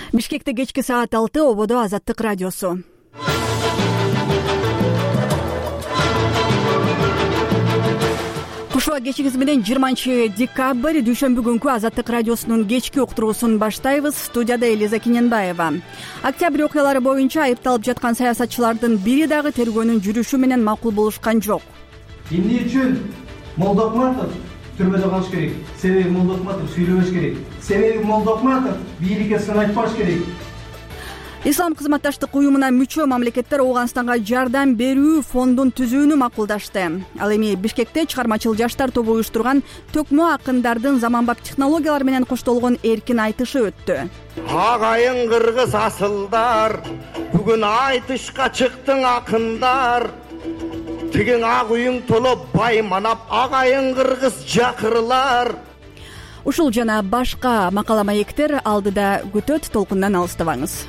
Бишкекте кечки саат 6, ободо Азаттык радиосу. Кушуа кечиңиз менен 20-декабрь дүйшөмбү күнкү Азаттык радиосунун кечки уктуруусун баштайбыз. Студияда Элиза Киненбаева. Октябрь окуялары боюнча айыпталып жаткан саясатчылардын бири дагы тергөөнүн жүрүшү менен макул болушкан жок. Эмне үчүн Молдокматов түрмөдө калыш керек? Себеби Молдокматов сүйлөбөш керек. Себеби Молдокматов бийликке сын айтпаш керек. Ислам кызматташтык уюмуна мүчө мамлекеттер Ооганстанга жардам берүү фондун түзүүнү макулдашты. Ал эми Бишкекте чыгармачыл жаштар тобу уюштурган төкмө акындардын заманбап технологиялар менен коштолгон эркин айтышы өттү. Агайын кыргыз асылдар, бүгүн айтышка чыктың акындар. Тигин ак үйүң толуп байманап, агайын кыргыз жакырлар. Ушул жана башка макала маектер алдыда күтөт, толкундан алыстабаңыз.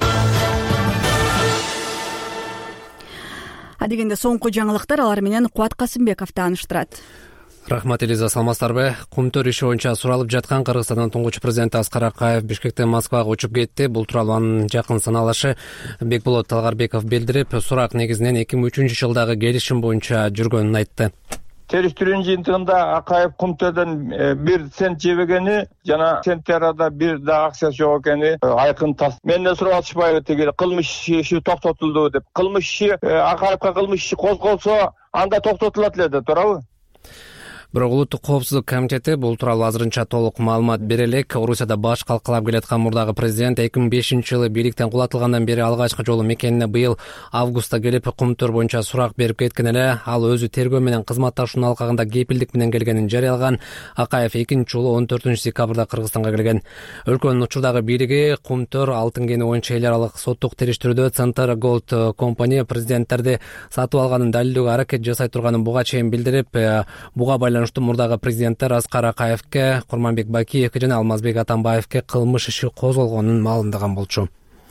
Адегенде соңку жаңылыктар, алар менен Кубат Касымбеков тааныштырат. Рахмат, Элиза, саламатсыздарбы? Кумтөр иши боюнча суралып жаткан Кыргызстандын туңгуч президенти Аскар Акаев Бишкектен Москвага учуп кетти. Бул тууралуу анын жакын саналашы Бекболот Талгарбеков билдирип, сурак негизинен 2003 жылдагы келишим боюнча жүргөнүн айтты. Териштирүүнүн жыйынтыгында Акаев Кумтөрдөн 1 цент жебегени жана Центерада 1 да акциясы жок экени айкын тас. Менден сурап атышпайбы, тиги кылмыш иши токтотулду деп. Кылмыш иши Акаевка кылмыш иши козголсо, анда токтотулат эле, туурабы? Бирок Улуттук коопсуздук комитети бул тууралуу азырынча толук маалымат бере элек. Орусияда баш калкалап келаткан мурдагы президент 2005-жылы бийликтен кулатылгандан бери алгачкы жолу мекенине быйыл августта келип, Кумтөр боюнча сурак берип кеткен эле. Ал өзү тергөө менен кызматташуунун алкагында кепилдик менен келгенин жарыялаган. Акаев 2-жолу 14-декабрда Кыргызстанга келген. Өлкөнүн учурдагы бийлиги Кумтөр алтын кени боюнча эл аралык соттук териштирүүдө Центр Голд компания президенттерди сатып алганын далилдөөгө аракет жасай турганын буга чейин билдирип, буга мурдагы президенттер Аскар Акаевке, Курманбек Бакиевке жана Алмазбек Атамбаевке кылмыш иши козголгонун маалымдаган болчу.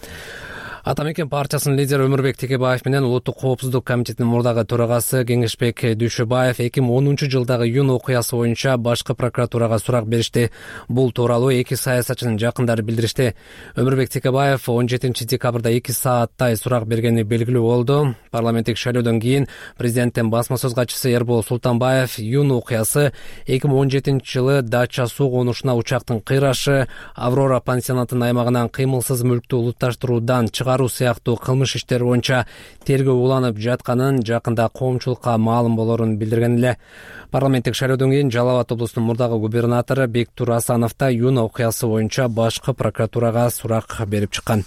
Атамекен партиясынын лидери Өмүрбек Текебаев менен Улуттук коопсуздук комитетинин мурдагы төрагасы Кеңешбек Дүйшөбаев 2010 жылдагы июнь окуясы боюнча башкы прокуратурага сурак беришти. Бул тууралуу эки саясатчынын жакындары билдиришти. Өмүрбек Текебаев 17-декабрда 2 сааттай сурак бергени белгилүү болду. Парламенттик шайлоодон кийин президенттин басма сөз катчысы Эрбол Султанбаев июнь окуясы 2017 жылы Дача суу конушуна учактын кыйрашы, Аврора пансионатынын аймагынан кыймылсыз мүлктү улутташтыруудан чыгаруу сыяктуу кылмыш иштери боюнча тергөө уланып жатканын жакында коомчулукка маалым болорун билдирген эле. Парламенттик шайлоодон кийин Жалал Абад облусунун мурдагы губернатору Бектур Асанов да июнь окуясы боюнча башкы прокуратурага сурак берип чыккан.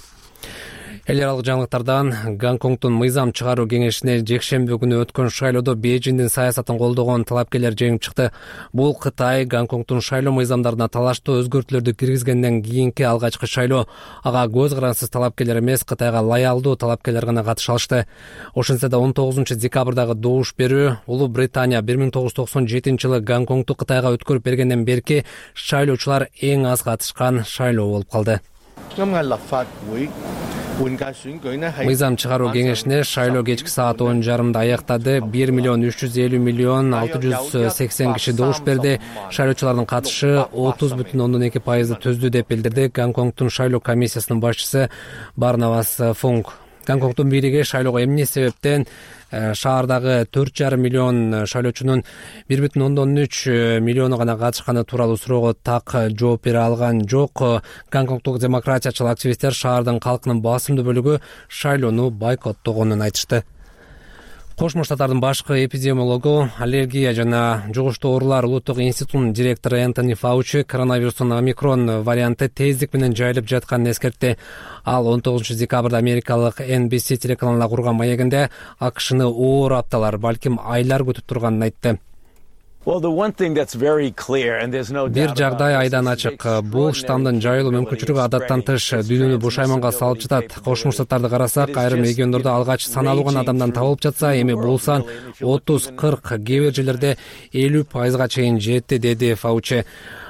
Эл аралык жаңылыктардан Гонконгдун мыйзам чыгаруу кеңешине жекшемби күнү өткөн шайлоодо Бейжиңдин саясатын колдогон талапкерлер жеңип чыкты. Бул Кытай Гонконгдун шайлоо мыйзамдарына талаштуу өзгөртүүлөрдү киргизгенден кийинки алгачкы шайлоо. Ага көз карансыз талапкерлер эмес, Кытайга лоялдуу талапкерлер гана катыша алышты. Ошентсе да 19-декабрдагы добуш берүү Улуу Британия 1997-жылы Гонконгду Кытайга өткөрүп бергенден берки шайлоочулар эң аз катышкан шайлоо болуп калды. Мыйзам чыгаруу кеңешине шайлоо кечки саат 10:30 аяктады. 1.350.680 киши добуш берди. Шайлоочулардын катышы 30,2% төздү деп билдирди Гонконгдун шайлоо комиссиясынын башчысы Барнабас Фунг. Гонконгдун бийлиги шайлоого эмне себептен шаардагы 4,5 миллион шайлоочунун 1,3 миллиону гана катышканы тууралуу суроого так жооп бере алган жок. Гонконгдук демократиячыл активисттер шаардын калкынын басымдуу бөлүгү шайлоону бойкоттогонун айтышты. Кошмо Штаттардын башкы эпидемиологу, аллергия жана жугуштуу оорулар улуттук институтунун директору Энтони Фаучи коронавирустун омикрон варианты тездик менен жайылып жатканын эскертти. Ал 19-декабрда америкалык NBC телеканалына курган маегинде АКШны оор апталар, балким айлар күтүп турганын айтты. Бир жагдай айдан ачык. Бул штамдын жайылуу мүмкүнчүлүгү адаттан тыш дүйнөнү бушайманга салып жатат. Кошмо Штаттарды карасак, айрым региондордо алгач саналуу гана адамдан табылып жатса, эми бул сан 30-40, кээ бир жерлерде 50%га чейин жетти, деди Фаучи.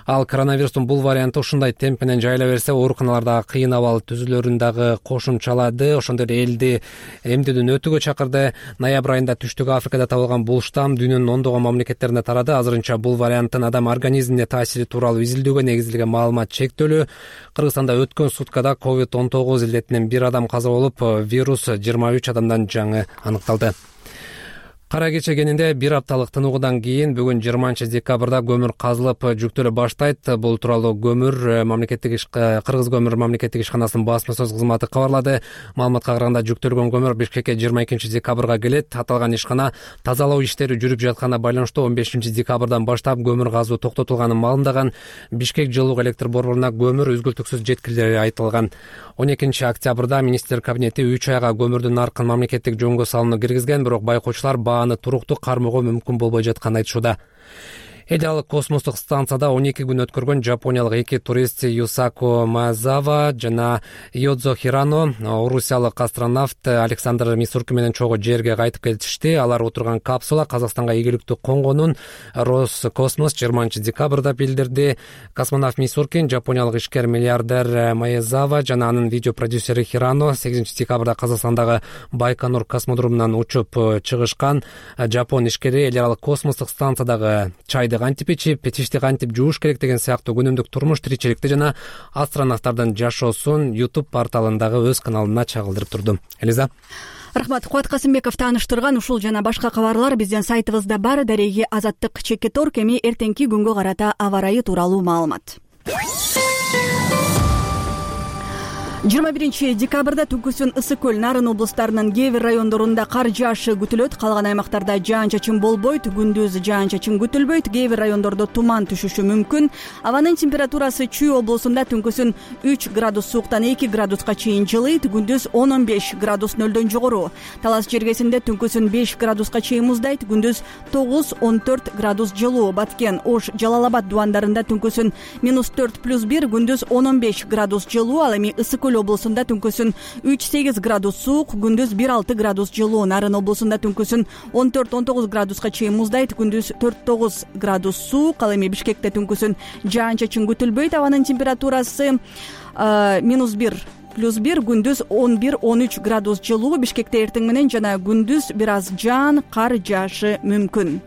Ал коронавирустун бул варианты ушундай темпинен жайыла берсе, ооруканалардагы кыйын абал түзүлөрүн дагы кошумчалады. Ошондой эле элди эмдөөдөн өтүүгө чакырды. Ноябрь айында Түштүк Африкада табылган бул штамм дүйнөнүн ондогон мамлекеттерине тарады. Азырынча бул варианттын адам организмине таасири тууралуу изилдөөгө негизилген маалымат чектөлүү. Кыргызстанда өткөн суткада COVID-19 илдетинен 1 адам каза болуп, вирус 23 адамдан жаңы аныкталды. Кара кече кенинде 1 апталык тынуудан кийин бүгүн 20 декабрда көмүр казылып жүктөлө баштайт. Бул тууралуу Кыргыз көмүр мамлекеттик ишканасынын басма сөз кызматы кабарлады. Маалыматка караганда жүктөлгөн көмүр Бишкекке 22 декабрга келет. Аталган ишкана тазалоо иштери жүрүп жатканына байланыштуу 15 декабрдан баштап көмүр казуу токтотулганын маалымдаган. Бишкек жылуу электр борборуна көмүр үзгүлтүксүз жеткирилери айтылган. 12 октябрда министр кабинети 3 айга көмүрдүн наркын мамлекеттик жөнгө салууну киргизген, бирок байкоочулар бааны туруктуу кармоого мүмкүн болбой жатканын айтышууда. Эле космостук станцияда 12 күн өткөргөн жапониялык 2 турист Юсако Мазава жана Йодзо Хирано, орусиялык астронавт Александр Мисурки менен чогуу жерге кайтып келишти. Алар отурган капсула Казакстанга ийгиликтүү конгонун Роскосмос 20 декабрда билдирди. Космонавт Мисуркин, жапониялык ишкер миллиардер Маезава жана анын видео продюсери Хирано 8 декабрда Казакстандагы Байконур космодрумунан учуп чыгышкан. Жапон ишкери эл аралык космостук станциядагы чайды кантип ичип, печишти кантип жууш керек деген сыяктуу күнүмдүк турмуш тиричиликти жана астронавттардын жашоосун YouTube порталындагы өз каналына чагылдырып турду. Элиза. Рахмат. Кубат Касымбеков тааныштырган ушул жана башка кабарлар биздин сайтыбызда бар. Дареги Азаттык /Tor эми эртеңки күнгө карата аба ырайы тууралуу маалымат. 21 декабрда Түнкүсүн, Ысык көл, Нарын облустарынын кээ бир райондорунда кар жаашы күтүлөт. Калган аймактарда жаан-чачын болбойт, күндүз жаан-чачын күтүлбөйт. Кээ бир райондордо туман түшүшү мүмкүн. Абанын температурасы Чүй облусунда түнкүсүн 3 градус сууктан 2 градуска чейин жылыйт, күндүз 10-15 градус нөлдөн жогору. Талас жергесинде түнкүсүн 5 градуска чейин муздайт, күндүз 9-14 градус жылуу. Баткен, Ош, Жалал-Абад дубандарында түнкүсүн -4+1, күндүз 10-15 градус жылуу. Ал эми Ысык көл облусунда түнкүсүн 3-8 градус суук, күндүз 1-6 градус жылуу. Нарын облусунда түнкүсүн 14-19 градуска чейин муздайт, күндүз 4-9 градус суук. Ал эми Бишкекте түнкүсүн жаан-чачын күтүлбөйт. Абанын температурасы -1+1, күндүз 11-13 градус жылуу. Бишкекте эртең менен жана күндүз бир аз жаан, кар жаашы мүмкүн.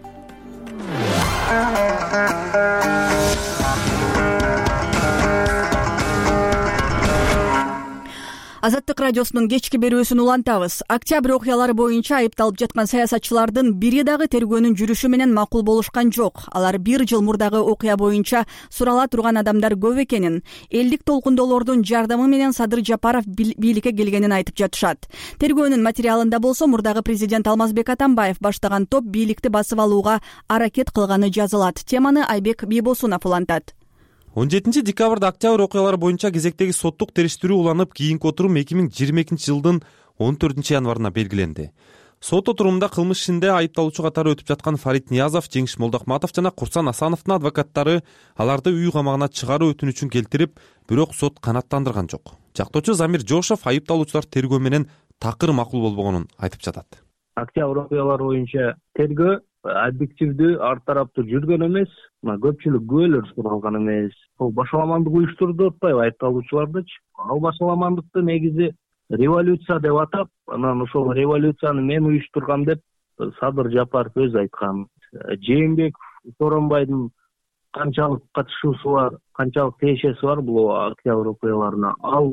Азаттык радиосунун кечки берүүсүн улантабыз. Октябрь окуялары боюнча айыпталып жаткан саясатчылардын бири дагы тергөөнүн жүрүшү менен макул болушкан жок. Алар 1 жыл мурдагы окуя боюнча сурала турган адамдар көп экенин, элдик толкундоолордун жардамы менен Садыр Жапаров бийликке келгенин айтып жатышат. Тергөөнүн материалында болсо мурдагы президент Алмазбек Атамбаев баштаган топ бийликти басып алууга аракет кылганы жазылат. Теманы Айбек Бийбосунов улантат. 17 декабрда октябрь окуялары боюнча кезектеги соттук териштирүү уланып, кийинки отурум 2022 жылдын 14 январына белгиленди. Сот отурумунда кылмыш ишинде айыпталуучу катары өтүп жаткан Фарид Ниязов, Жеңиш Молдохматов жана Курсан Асановдун адвокаттары аларды үй камагына чыгаруу өтүнүчүн келтирип, бирок сот канааттандырган жок. Жактоочу Замир Жошов айыпталуучулар тергөө менен такыр макул болбогонун айтып жатат. Октябрь окуялары боюнча тергөө объективдүү, ар тараптуу жүргөн эмес, көпчүлүк күбөлөр суралган эмес. Бул башаламандык уюштурду атпайбы айыпталуучулардычы? Ал башаламандыкты негизи революция деп атап, анан ошол революцияны мен уюштургам деп Садыр Жапаров өзү айткан. Жээнбеков, Сооронбайдын канчалык катышуусу бар, канчалык тиешеси бар бул октябрь окуяларына?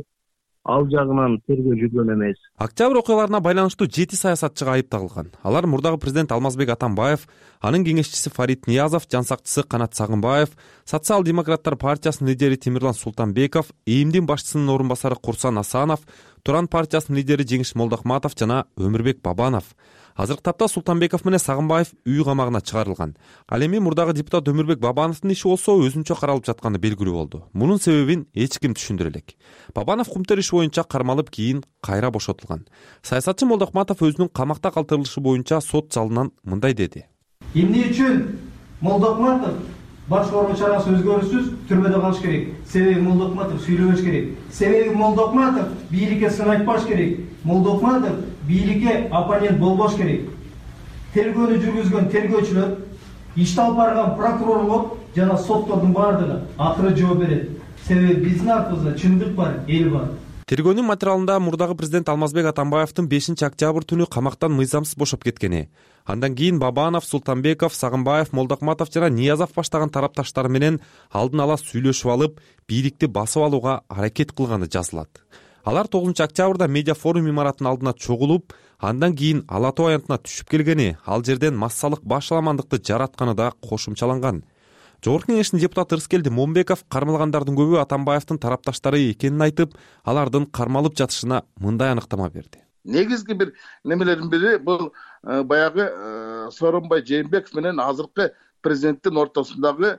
Ал жагынан тергөө жүргөн эмес. Октябрь окуяларына байланыштуу 7 саясатчыга айып тагылган. Алар мурдагы президент Алмазбек Атамбаев, анын кеңешчиси Фарид Ниязов, жансакчысы Канат Сагынбаев, Социал-демократтар партиясынын лидери Темирлан Султанбеков, ИИМдин башчысынын орун басары Курсан Асанов, Туран партиясынын лидери Жеңиш Молдохматов жана Өмүрбек Бабанов. Азыркы тапта Султанбеков менен Сагынбаев үй камагына чыгарылган. Ал эми мурдагы депутат Өмүрбек Бабановдун иши болсо өзүнчө каралып жатканы белгилүү болду. Мунун себебин эч ким түшүндүрө элек. Бабанов кумтер иши боюнча кармалып, кийин кайра бошотулган. Саясатчы Молдохматов өзүнүн камакта калтырылышы боюнча сот залынан мындай деди. Эмне үчүн Молдохматов башкаруу чарасы өзгөрүүсүз түрмөдө калыш керек? Себеби Молдохматов сүйлөбөш керек. Себеби Молдохматов бийликке сын айтпаш керек. Молдохматов бийликке оппонент болбош керек. Тергөөнү жүргүзгөн тергөөчүлөр, ишти алып барган прокурорлор жана соттордун баардыгы акыры жооп берет. Себеби биздин артыбызда чындык бар, эл бар. Тергөөнүн материалында мурдагы президент Алмазбек Атамбаевдин 5-октябрь түнү камактан мыйзамсыз бошоп кеткени, андан кийин Бабанов, Султанбеков, Сагынбаев, Молдокматов жана Ниязов баштаган тарапташтары менен алдын ала сүйлөшүп алып, бийликти басып алууга аракет кылганы жазылат. Алар 9-октябрда медиа форум имаратынын алдына чогулуп, андан кийин Ала Тоо аянтына түшүп келгени, ал жерден массалык башаламандыкты жаратканы да кошумчаланган. Жогорку кеңештин депутаты Ырыскелди Момбеков кармалгандардын көбү Атамбаевдин тарапташтары экенин айтып, алардын кармалып жатышына мындай аныктама берди. Негизги бир немелердин бири бул баягы Сооронбай Жээнбеков менен азыркы президенттин ортосундагы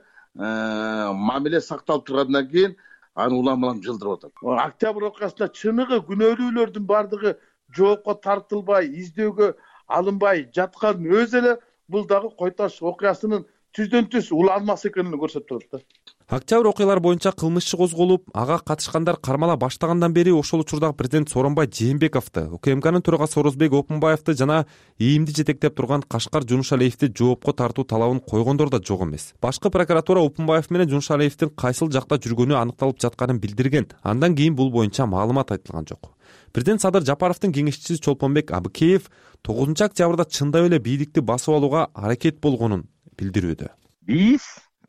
мамиле сакталып тургандан кийин аны улам жылдырып атат. Октябрь окуясында чыныгы күнөөлүүлөрдүн бардыгы жоопко тартылбай, издөөгө алынбай жаткан өзү эле бул дагы Кой Таш окуясынын түздөн түз уланмас экенин көрсөтүп турат да. Октябрь окуялары боюнча кылмыш иши козголуп, ага катышкандар кармала баштагандан бери ошол учурдагы президент Сооронбай Жээнбековду, УКМКнын төрагасы Орозбек Опунбаевди жана ИИМди жетектеп турган Кашкар Жунушалиевди жоопко тартуу талабын койгондор да жок эмес. Башкы прокуратура Опунбаев менен Жунушалиевдин кайсыл жакта жүргөнү аныкталып жатканын билдирген. Андан кийин бул боюнча маалымат айтылган жок. Президент Садыр Жапаровдун кеңешчиси Чолпонбек Абыкеев 9-октябрда чындап эле бийликти басып алууга аракет болгонун билдирүүдө. Биз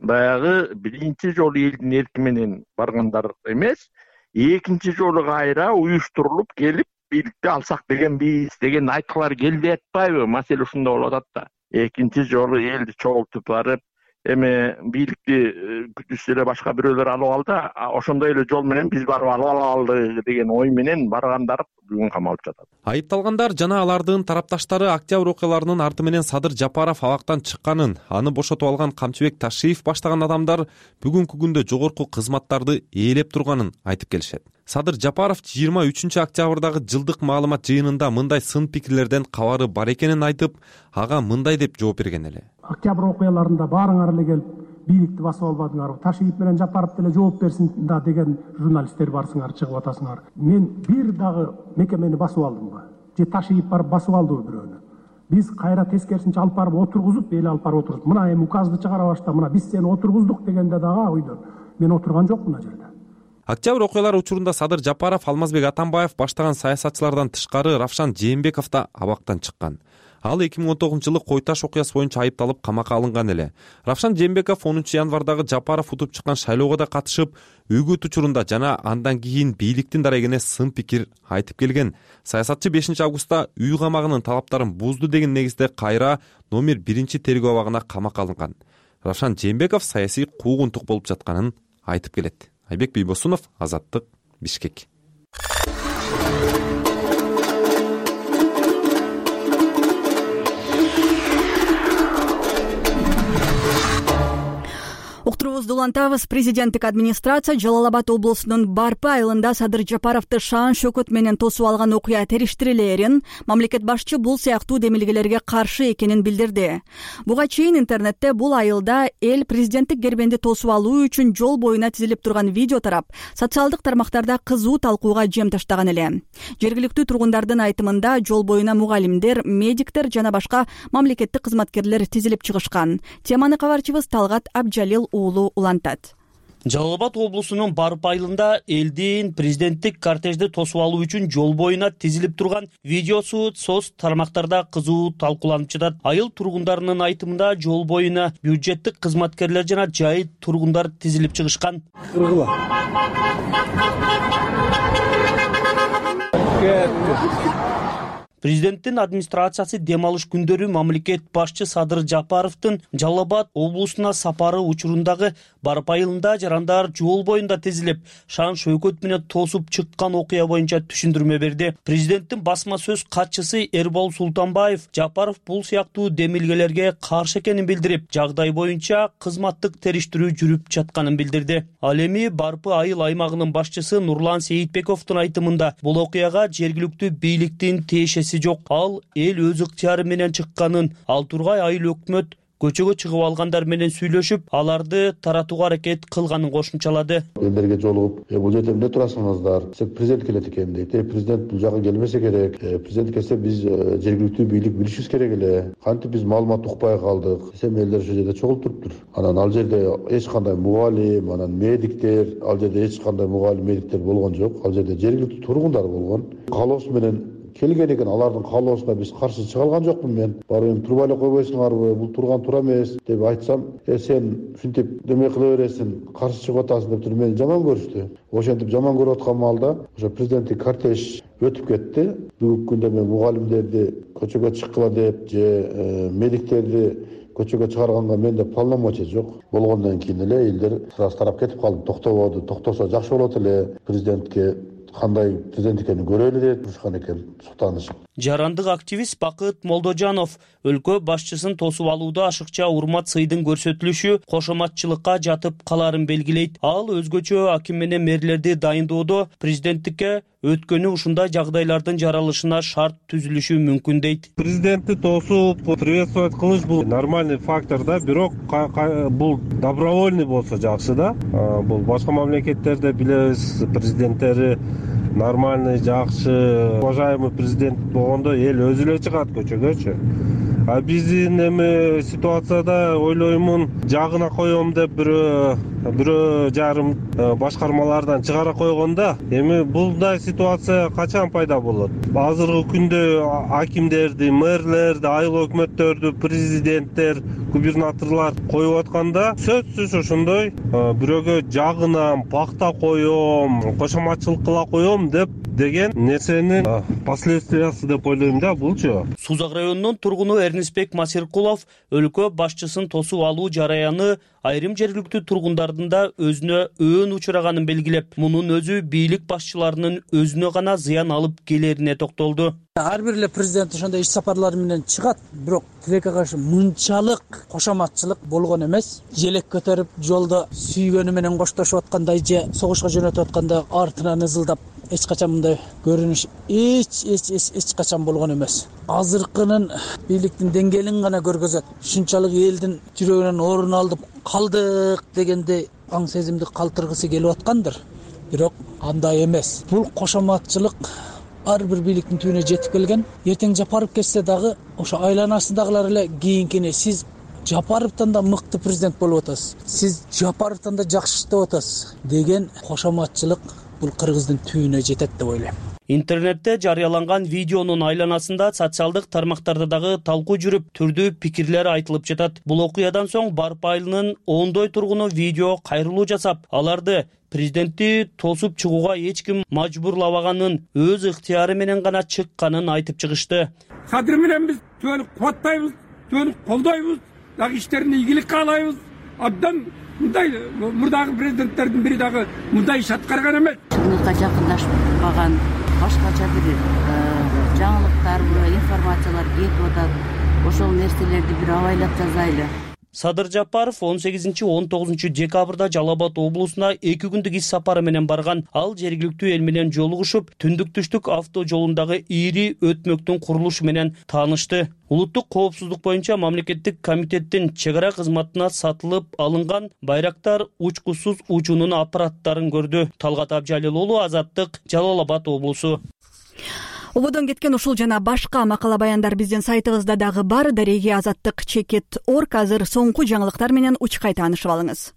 баягы биринчи жолу элдин эрки менен баргандар эмес, экинчи жолу кайра уюштурулуп келип бийликти алсак деген айткылар келди атпайбы? Маселе ушунда болуп атат да. Экинчи жолу элди чогултуп барып, эми бийликти күтүсү эле башка бирөөлөр алып алды, ошондой эле жол менен биз барып алып алдык деген ой менен баргандар бүгүн камалып жатат. Айыпталгандар жана алардын тарапташтары октябрь окуяларынын арты менен Садыр Жапаров абактан чыкканын, аны бошотуп алган Камчыбек Ташиев баштаган адамдар бүгүнкү күндө жогорку кызматтарды ээлеп турганын айтып келишет. Садыр Жапаров 23-октябрдагы жылдык маалымат жыйынында мындай сын пикирлерден кабары бар экенин айтып, ага мындай деп жооп берген эле. Октябрь окуяларында баарыңар эле келип бийликти басып албадыңарбы? Ташиев менен Жапаров деле жооп берсин да деген журналисттер барсыңар, чыгып атасыңар. Мен бир дагы мекемени басып алдымбы? Же Ташиев барып басып алдыбы бирөөнү? Биз кайра тескерисинче алып барып отургузуп, эл алып барып отургузуп, мына эми указды чыгара башта, мына биз сени отургуздук дегенде дагы ойдон мен отурган жокмун ал жерде. Октябрь окуялары учурунда Садыр Жапаров, Алмазбек Атамбаев баштаган саясатчылардан тышкары Равшан Жээнбеков да абактан чыккан. Ал 2019-жылы Кой Таш окуясы боюнча айыпталып камакка алынган эле. Равшан Жээнбеков 10 январдагы Жапаров утуп чыккан шайлоого да катышып, үгүт учурунда жана андан кийин бийликтин дарегине сын пикир айтып келген. Саясатчы 5 августта үй камагынын талаптарын бузду деген негизде кайра номер 1 тергөө абагына камакка алынган. Равшан Жээнбеков саясий куугунтук болуп жатканын айтып келет. Айбек Бийбосунов, Азаттык, Бишкек. Уктуруубузду улантабыз. Президенттик администрация Жалал Абад облусунун Барпы айылында Садыр Жапаровду шаан шөкөт менен тосуп алган окуя териштирилерин, мамлекет башчы бул сыяктуу демилгелерге каршы экенин билдирди. Буга чейин интернетте бул айылда эл президенттик гербенди тосуп алуу үчүн жол боюна тизилип турган видео тарап, социалдык тармактарда кызуу талкууга жем таштаган эле. Жергиликтүү тургундардын айтымында жол боюна мугалимдер, медиктер жана башка мамлекеттик кызматкерлер тизилип чыгышкан. Теманы кабарчыбыз Талгат Абджалил улантат. Жалал Абад облусунун Барпы айылында элдин президенттик кортежди тосуп алуу үчүн жол боюна тизилип турган видеосу соц тармактарда кызуу талкууланып жатат. Айыл тургундарынын айтымында жол боюна бюджеттик кызматкерлер жана жайыт тургундар тизилип чыгышкан. Президенттин администрациясы дем алыш күндөрү мамлекет башчы Садыр Жапаровдун Жалал Абад облусуна сапары учурундагы Барпы айылында жарандар жол боюнда тизилип, шаан шөкөт менен тосуп чыккан окуя боюнча түшүндүрмө берди. Президенттин басма сөз катчысы Эрбол Султанбаев Жапаров бул сыяктуу демилгелерге каршы экенин билдирип, жагдай боюнча кызматтык териштирүү жүрүп жатканын билдирди. Ал эми Барпы айыл аймагынын башчысы Нурлан Сейитбековдун айтымында бул окуяга жергиликтүү бийликтин тиешеси жок. Ал эл өз ыктыяры менен чыкканын, ал тургай айыл өкмөт көчөгө чыгып алгандар менен сүйлөшүп, аларды таратууга аракет кылганын кошумчалады. Элдерге жолугуп, бул жерде эмне турасыңыздар? Президент келет экен дейт. Президент бул жака келбесе керек. Президент келсе биз жергиликтүү бийлик билишибиз керек эле. Кантип биз маалымат укпай калдык? Десем элдер ошол жерде чогулуп туруптур. Анан ал жерде эч кандай мугалим, анан медиктер, ал жерде эч кандай мугалим, медиктер болгон жок. Ал жерде жергиликтүү тургундар болгон. Каалоосу менен келген экен, алардын каалоосуна биз каршы чыга алган жокмун мен. Барып эми турбай эле койбойсуңарбы? Бул турган туура эмес деп айтсам, сен ушинтип деме кыла бересиң, каршы чыгып атасың деп туруп мени жаман көрүштү. Ошентип жаман көрүп аткан маалда ошо президенттик кортеж өтүп кетти. Бүгүнкү күндө мен мугалимдерди көчөгө чыккыла деп же медиктерди көчөгө чыгарганга менде полномочия жок. Болгондон кийин эле элдер сразу тарап кетип калды. Токтободу, токтосо жакшы болот эле, президентке кандай президент экенин көрөлү деп турушкан экен, суктанышып. Жарандык активист Бакыт Молдожанов өлкө башчысын тосуп алууда ашыкча урмат сыйдын көрсөтүлүшү кошоматчылыкка жатып каларын белгилейт. Ал өзгөчө аким менен мэрлерди дайындоодо президенттикке өткөнү ушундай жагдайлардын жаралышына шарт түзүлүшү мүмкүн дейт. Президентти тосуп приветствовать кылыш бул нормальный фактор да, бирок бул добровольный болсо жакшы да. Бул башка мамлекеттерде билебиз, президенттери нормальный, жакшы, уважаемый президент болгондо эл өзү эле чыгат көчөгөчү. А биздин эми ситуацияда ойлоймун, жагына коем деп бирөө жарым башкармалардан чыгара койгонда, эми булдай ситуация качан пайда болот? Азыркы күндө акимдерди, мэрлерди, айыл өкмөттөрдү, президенттер, губернаторлор коюп атканда, сөзсүз ошондой бирөөгө жагынам, пакта коем, кошоматчылык кыла коем деген нерсенин последствиясы деп ойлойм да булчу. Сузак районунун тургуну Эрнисбек Масиркулов өлкө башчысын тосуп алуу жараяны айрым жергиликтүү тургундардын да өзүнө өөн учураганын белгилеп, мунун өзү бийлик башчыларынын өзүнө гана зыян алып келерине токтолду. Ар бир эле президент ошондой иш сапарлар менен чыгат, бирок тилекке каршы мынчалык кошоматчылык болгон эмес. Желек көтөрүп жолдо сүйгөнү менен коштошуп аткандай же согушка жөнөтүп атканда артынан ызылдап эч качан мындай көрүнүш эч качан болгон эмес. Азыркынын бийликтин деңгээлин гана көргөзөт. Ушунчалык элдин жүрөгүнөн орун алып калдык дегенде аң сезимди калтыргысы келип аткандыр. Бирок андай эмес. Бул кошоматчылык ар бир бийликтин түбүнө жетип келген. Эртең Жапаров кетсе дагы ошо айланасындагылар эле кийинкини сиз Жапаровтан да мыкты президент болуп атасыз, сиз Жапаровтан да жакшы иштеп атасыз деген кошоматчылык бул кыргыздын түбүнө жетет деп ойлойм. Интернетте жарыяланган видеонун айланасында социалдык тармактарда дагы талкуу жүрүп, түрдүү пикирлер айтылып жатат. Бул окуядан соң Барып айылынын ондой тургуну видео кайрылуу жасап, аларды президентти тосуп чыгууга эч ким мажбурлабаганын, өз ыктыяры менен гана чыкканын айтып чыгышты. Кадыр менен биз түбөнү кубаттайбыз, түбөнү колдойбуз, дагы иштерине ийгилик каалайбыз. Абдан мындай мурдагы президенттердин бири дагы мындай иш аткарган эмес. Чындыкка жакындашпаган башкача бир жаңылыктар, информациялар кетип атат. Ошол нерселерди бир абайлап жазайлы. Садыр Жапаров 18-19 декабрда Жалал Абад облусуна 2 күндүк иш сапары менен барган. Ал жергиликтүү эл менен жолугушуп, түндүк-түштүк авто жолундагы ири өтмөктүн курулушу менен таанышты. Улуттук коопсуздук боюнча мамлекеттик комитеттин чек ара кызматына сатылып алынган байрактар учкусуз учуунун аппараттарын көрдү. Талгат Абжалил уулу, Азаттык, Жалал Абад облусу. Ободон кеткен ушул жана башка макала баяндар биздин сайтыбызда дагы бар. Дареги Азаттык _org. Азыр соңку жаңылыктар менен учкай таанышып алыңыз.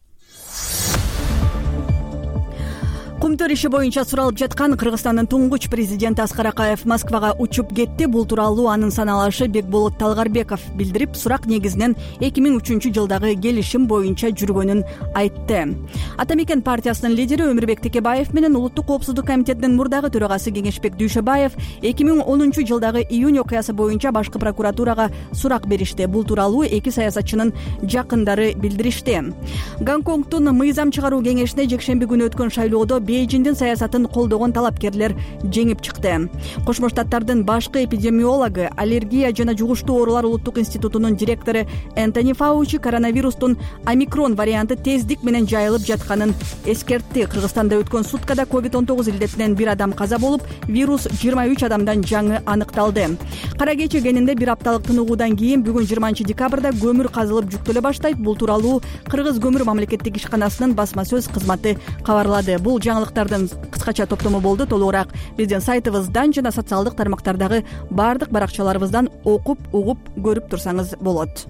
Кумтөр иши боюнча суралып жаткан Кыргызстандын туңгуч президенти Аскар Акаев Москвага учуп кетти. Бул тууралуу анын саналашы Бекболот Талгарбеков билдирип, сурак негизинен 2003-жылдагы келишим боюнча жүргөнүн айтты. Ата Мекен партиясынын лидери Өмүрбек Текебаев менен Улуттук коопсуздук комитетинин мурдагы төрагасы Кеңешбек Дүйшөбаев 2010-жылдагы июнь окуясы боюнча башкы прокуратурага сурак беришти. Бул тууралуу эки саясатчынын жакындары билдиришти. Гонконгдун мыйзам чыгаруу кеңешине жекшемби күнү өткөн шайлоодо Бейжиңдин саясатын колдогон талапкерлер жеңип чыкты. Кошмо Штаттардын башкы эпидемиологу, аллергия жана жугуштуу оорулар улуттук институтунун директору Энтони Фаучи коронавирустун омикрон варианты тездик менен жайылып жатканын эскертти. Кыргызстанда өткөн суткада COVID-19 илдетинен бир адам каза болуп, вирус 23 адамдан жаңы аныкталды. Кара кече кенинде бир апталык тыныгуудан кийин бүгүн 20 декабрда көмүр казылып жүктөлө баштайт. Бул тууралуу Кыргыз көмүр мамлекеттик ишканасынын басма сөз кызматы кабарлады. Бул жаңылыктардын кыскача топтому болду. Толугураак биздин сайтыбыздан жана социалдык тармактардагы бардык баракчаларыбыздан окуп, угуп, көрүп турсаңыз болот.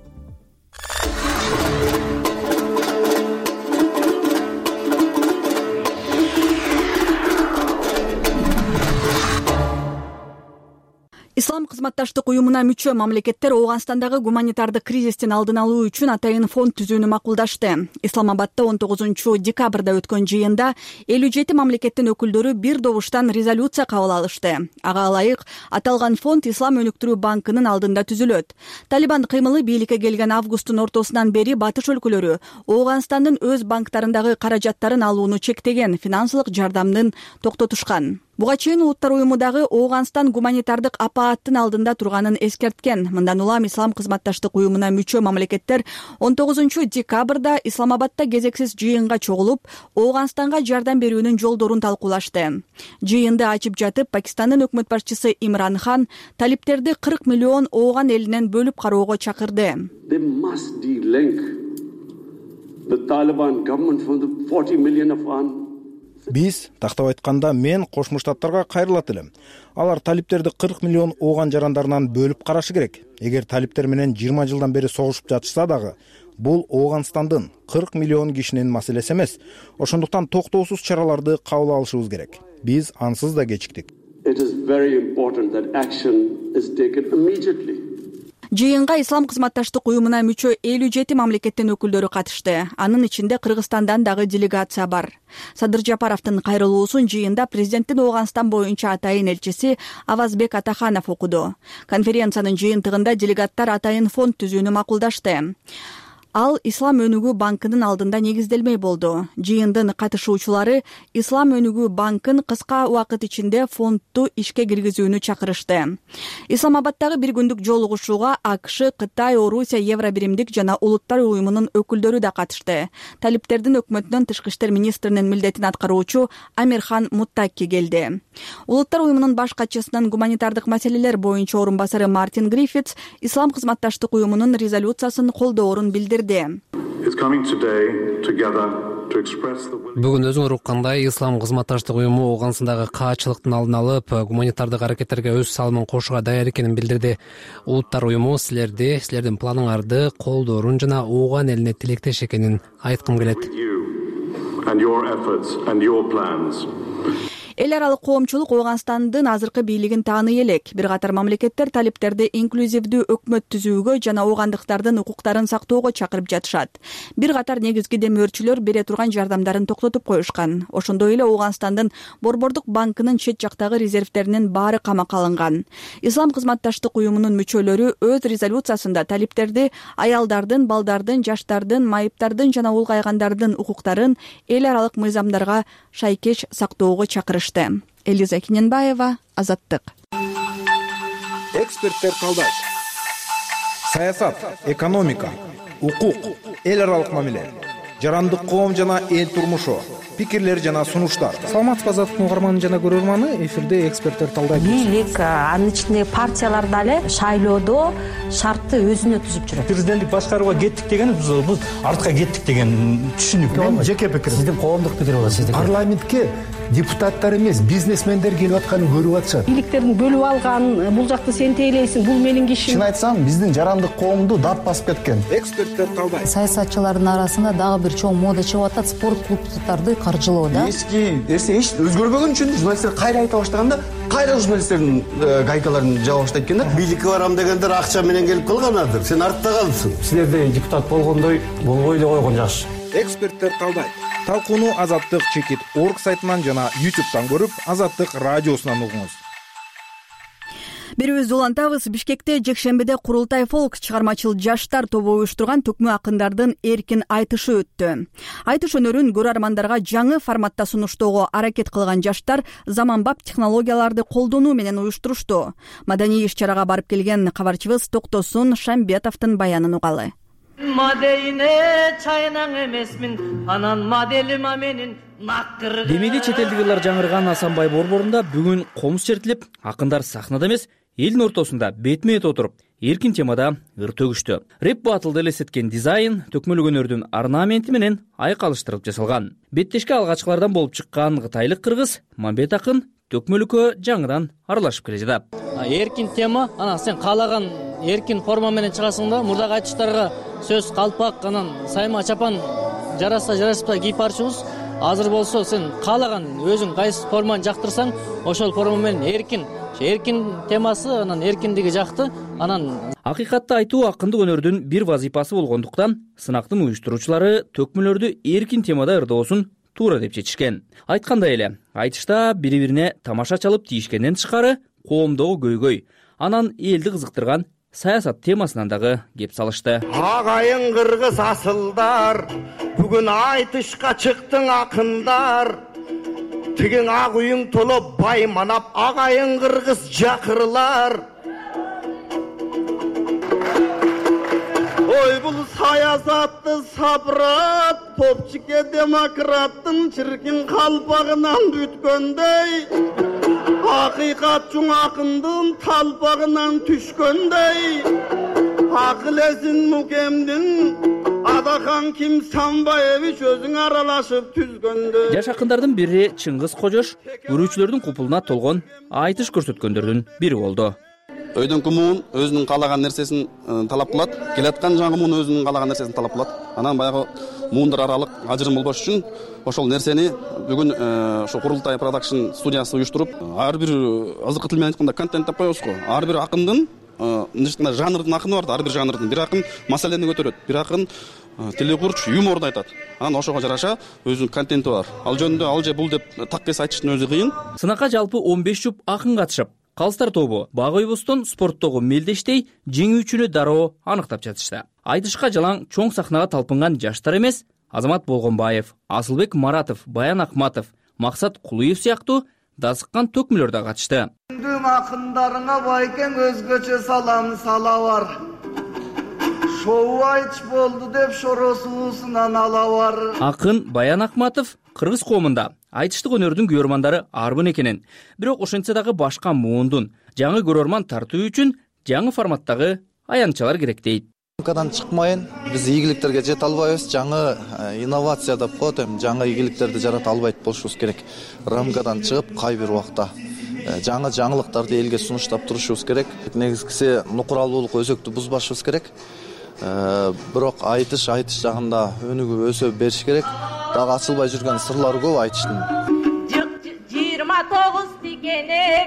Ислам кызматташтык уюмуна мүчө мамлекеттер Ооганстандагы гуманитардык кризистин алдын алуу үчүн атайын фонд түзүүнү макулдашты. Исламабадда 19 декабрда өткөн жыйында 57 мамлекеттин өкүлдөрү бир добуштан резолюция кабыл алышты. Ага ылайык аталган фонд Ислам өнүктүрүү банкынын алдында түзүлөт. Талибан кыймылы бийликке келген августтун ортосунан бери батыш өлкөлөрү Ооганстандын өз банктарындагы каражаттарын алууну чектеген, финансылык жардамдын токтотушкан. Буга чейин улуттар уюмудагы Ооганстан гуманитардык апааттын алдында турганын эскерткен. Мындан улам Ислам кызматташтык уюмуна мүчө мамлекеттер 19 декабрда Исламабадда кезексиз жыйынга чогулуп, Ооганстанга жардам берүүнүн жолдорун талкуулашты. Жыйынды ачып жатып, Пакистандын өкмөт башчысы Имран Хан талиптерди 40 миллион Ооган элинен бөлүп кароого чакырды. Биз, тактап айтканда, мен Кошмо Штаттарга кайрылат элем. Алар талиптерди 40 миллион Ооган жарандарынан бөлүп карашы керек. Эгер талиптер менен 20 жылдан бери согушуп жатышса дагы, бул Ооганстандын 40 миллион кишинин маселеси эмес. Ошондуктан токтоосуз чараларды кабыл алышыбыз керек. Биз ансыз да кечиктик. Жыйынга Ислам кызматташтык уюмуна мүчө 57 мамлекеттин өкүлдөрү катышты. Анын ичинде Кыргызстандан дагы делегация бар. Садыр Жапаровдун кайрылуусун жыйында президенттин Ооганстан боюнча атайын элчиси Авазбек Атаханов окуду. Конференциянын жыйынтыгында делегаттар атайын фонд түзүүнү макулдашты. Ал Ислам өнүгүү банкынын алдында негизделмей болду. Жыйындын катышуучулары Ислам өнүгүү банкын кыска убакыт ичинде фондду ишке киргизүүнү чакырышты. Исламабаддагы бир күндүк жолугушууга АКШ, Кытай, Орусия, Евробиримдик жана улуттар уюмунун өкүлдөрү да катышты. Талиптердин өкмөтүнүн тышкы иштер министринин милдетин аткаруучу Амирхан Муттаки келди. Улуттар уюмунун баш катчысынын гуманитардык маселелер боюнча орун басары Мартин Гриффитс Ислам кызматташтык уюмунун резолюциясын колдоорун билдирди. Бүгүн өзүңөр уккандай Ислам кызматташтык уюму Ооганстандагы каачылыктын алдын алып, гуманитардык аракеттерге өз салымын кошууга даяр экенин билдирди. Улуттар уюму силердин планыңарды, колдоорун жана Ооган элине тилектеш экенин айткым келет. Эл аралык коомчулук Ооганстандын азыркы бийлигин тааный элек. Бир катар мамлекеттер талиптерди инклюзивдүү өкмөт түзүүгө жана оогандыктардын укуктарын сактоого чакырып жатышат. Бир катар негизги демөөрчүлөр бере турган жардамдарын токтотуп коюшкан. Ошондой эле Ооганстандын Борбордук банкынын чет жактагы резервдеринин баары камакка алынган. Ислам кызматташтык уюмунун мүчөлөрү өз резолюциясында талиптерди аялдардын, балдардын, жаштардын, майыптардын жана улгайгандардын укуктарын эл аралык мыйзамдарга шайкеш сактоого чакырышты. Элиза Киненбаева, Азаттык. Эксперттер талдайт. Саясат, экономика, укук, эл аралык мамиле, жарандык коом жана эл турмушу, пикирлер жана сунуштар. Саламатсызбы, Азаттыктын угарманы жана көрөрманы, эфирде эксперттер талдайт. Бийлик, анын ичинде партиялар дагы шайлоодо шартты өзүнө түзүп жүрөт. Президенттик башкарууга кеттик деген бул артка кеттик деген түшүнүк. Мен жеке пикирим. Сиздин коомдук пикир болот, сиздики. Парламентке депутаттар эмес, бизнесмендер келип атканын көрүп атышат. Бийликтердин бөлүп алган, бул жакты сен тейлейсиң, бул менин кишим. Чын айтсам, биздин жарандык коомду дат басып кеткен. Эксперттер талдайт. Саясатчылардын арасында дагы бир чоң мода чыгып атат, спорт клубдарды каржылоо да. Эски нерсе эч өзгөрбөгөн үчүн журналисттер кайра айта баштаганда, кайра журналисттердин гайкаларын жаба баштайт экен да. Бийликке барам дегендер акча менен келип калганадыр. Сен артта калдың. Силерде депутат болгондой болбой эле койгон жакшы. Эксперттер талдайт. Талкууну Азаттык чекит орг сайтынан жана YouTube'дан көрүп, Азаттык радиосунан угуңуз. Берүүбүздү улантабыз. Бишкекте жекшембиде Курултай фолк чыгармачыл жаштар тобу уюштурган төкмө акындардын эркин айтышы өттү. Айтыш өнөрүн көрөрмандарга жаңы форматта сунуштоого аракет кылган жаштар заманбап технологияларды колдонуу менен уюштурушту. Маданий иш-чарага барып келген кабарчыбыз Токтосун Шамбетовдун баянын угалы. Мадейне чайнаң эмесмин, анан моделима менин наккыр. Демеди чет элдик ырлар жаңырган Асанбай борборунда бүгүн комуз чертилип, акындар сахнада эмес, элдин ортосунда бетме-бет отуруп, эркин темада ыр төгүштү. Рэп батылды элестеткен дизайн төкмөлүк өнөрдүн орнаменти менен айкалыштырылып жасалган. Беттешке алгачкылардан болуп чыккан кытайлык кыргыз Мамбет акын төкмөлүккө жаңыдан аралашып келе жатат. Эркин тема, анан сен каалаган эркин форма менен чыгасың да, мурдагы айтыштарга сөз калпак, анан сайма чапан жараса жарашпа кийип барчубуз. Азыр болсо сен каалаган өзүң кайсы форманы жактырсаң, ошол форма менен эркин темасы, анан эркиндиги жакты. Анан акыйкатты айтуу акындык өнөрдүн бир вазыйпасы болгондуктан сынактын уюштуруучулары төкмөлөрдү эркин темада ырдоосун туура деп чечишкен. Айткандай эле, айтышта бири-бирине тамаша чалып тийишкенден тышкары коомдогу көйгөй, анан элди кызыктырган саясат темасынан дагы кеп салышты. Агайын кыргыз асылдар, бүгүн айтышка чыктың акындар. Тигиң ак үйүң толуп бай манап, агайын кыргыз жакырлар. Ой бул саясатты сапырат, топчике демократтын чиркин калпагынан бүткөндөй. Акыйкат чуң акындын талпагынан түшкөндөй. Акылесин мукемдин Адахан Ким Самбаевич өзүң аралашып түзгөндөй. Жаш акындардын бири Чыңгыз Кожош көрүүчүлөрдүн купулуна толгон айтыш көрсөткөндөрдүн бири болду. Өйдөнкү муун өзүнүн каалаган нерсесин талап кылат, келаткан жаңы муун өзүнүн каалаган нерсесин талап кылат. Анан баягы муундар аралык ажырым болбош үчүн ошол нерсени бүгүн ошо Курултай продакшн студиясы уюштуруп, ар бир азыркы тил менен айтканда контент деп коебузго. Ар бир акындын мындайча жанрдын акыны бар да, ар бир жанрдын. Бир акын маселени көтөрөт, бир акын телекурч юморду айтат. Анан ошого жараша өзүнүн контенти бар. Ал жөнүндө ал же бул деп таккес айтыштын өзү кыйын. Сынакка жалпы 15 жуп акын катышып, Калыстар тобу Багойбостон спорттогу мелдештей жеңүүчүнү дароо аныктап жатышты. Айтышка жалаң чоң сахнага талпынган жаштар эмес, Азамат Болгонбаев, Асылбек Маратов, Баян Акматов, Максат Кулуев сыяктуу дасыккан төкмөлөр да катышты. Дүң акындарыңа байкен өзгөчө салам салабар. Шоу айтыш болду деп шоросуусунан алабар. Акын Баян Акматов кыргыз коомунда айтыштык өнөрдүн көрөрмандары арбын экенин, бирок ошентсе дагы башка муундун жаңы көрөрман тартуу үчүн жаңы форматтагы аянтчалар керек дейт. Рамкадан чыкмайын, биз ийгиликтерге жете албайбыз. Жаңы инновация деп коет, жаңы ийгиликтерди жарата албайт болушубуз керек. Рамкадан чыгып, кай бир убакта жаңы жаңылыктарды элге сунуштап турушубуз керек. Негизгиси нукуралуулук өзөктү бузбашыбыз керек. Бирок айтыш жагында өнүгүп өсө бериш керек. Дагы ачылбай жүргөн сырлары көп айтыштын. 29 тикенек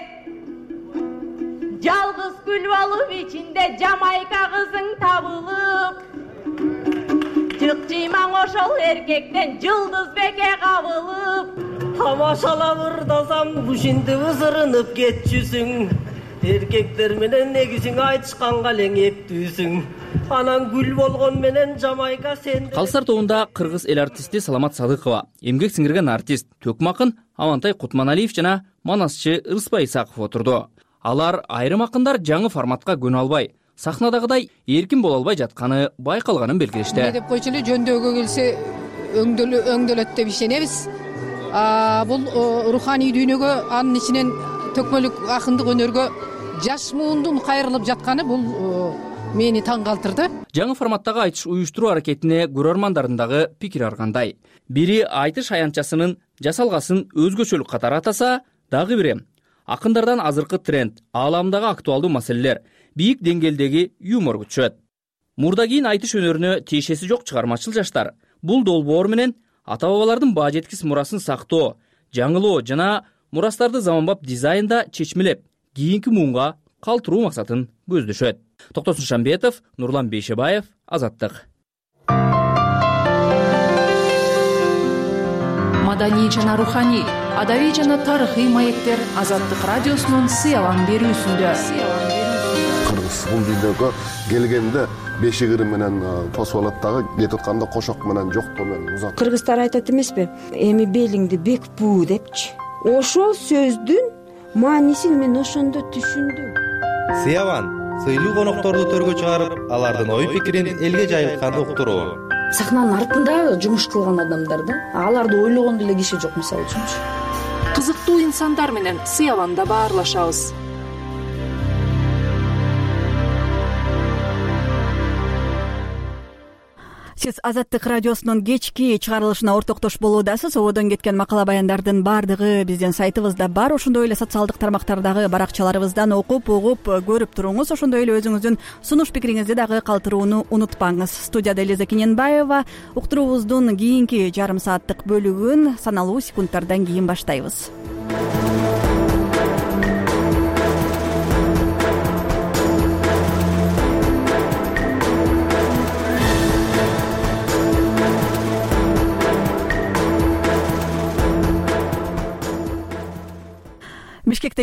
жалгыз гүл алып ичинде Жамайка кызың табылып. Жык-жыймаң ошол эркектен жылдыз беке кабылып. Тамашалап ырдасам кушинтип ызырынып кетчүсүң. Эркектер менен негизиң айтышканга элең эптүүсүң. Анан гүл болгон менен Жамайка сен. Калыстар тобунда кыргыз эл артисти Саламат Садыкова, эмгек сиңирген артист Төкмө акын Амантай Кутманалиев жана манасчы Ырыспай Исаков отурду. Алар айрым акындар жаңы форматка көнө албай, сахнадагыдай эркин боло албай жатканы байкалганын белгилешти. Эмне деп койчу эле жөндөөгө келсе өңдөлөт деп ишенебиз. Бул руханий дүйнөгө, анын ичинен төкмөлүк акындык өнөргө жаш муундун кайрылып жатканы бул мени таң калтырды. Жаңы форматтагы айтыш уюштуруу аракетине көрөрмандардын дагы пикири ар кандай. Бири айтыш аянтчасынын жасалгасын өзгөчөлүк катары атаса, дагы бири акындардан азыркы тренд, ааламдагы актуалдуу маселелер, бийик деңгээлдеги юмор күтүшөт. Мурда кийин айтыш өнөрүнө тиешеси жок чыгармачыл жаштар бул долбоор менен ата-бабалардын баа жеткис мурасын сактоо, жаңылоо жана мурастарды заманбап дизайнда чечмелеп, кийинки муунга калтыруу максатын көздөшөт. Токтосун Шамбетов, Нурлан Бейшебаев, Азаттык. маданий жана руханий, адабий жана тарыхый маектер Азаттык радиосунун сыялан берүүсүндө. Кыргыз бул видеого келгенде бешигири менен тосуп алат дагы, кетип атканда кошок менен жоктоо менен узат. Кыргыздар айтат эмеспи? Эми белиңди бек буу депчи. Ошол сөздүн маанисин мен ошондо түшүндүм. Сыяван сыйлуу конокторду төргө чыгарып, алардын ой пикирин элге жайылткан уктуруу. Сахнанын артында жумуш кылган адамдар да, аларды ойлогон деле киши жок, мисалы үчүнчү. Кызыктуу инсандар менен Сыяванда баарлашабыз. Сиз Азаттык радиосунун кечки чыгарылышына ортоктош болуудасыз. Ободон кеткен макала баяндардын баардыгы биздин сайтыбызда бар. Ошондой эле социалдык тармактардагы баракчаларыбыздан окуп, угуп, көрүп туруңуз. Ошондой эле өзүңүздүн сунуш пикириңизди дагы калтырууну унутпаңыз. Студияда Элиза Кененбаева. Уктуруубуздун кийинки жарым сааттык бөлүгүн саналуу секундтардан кийин баштайбыз.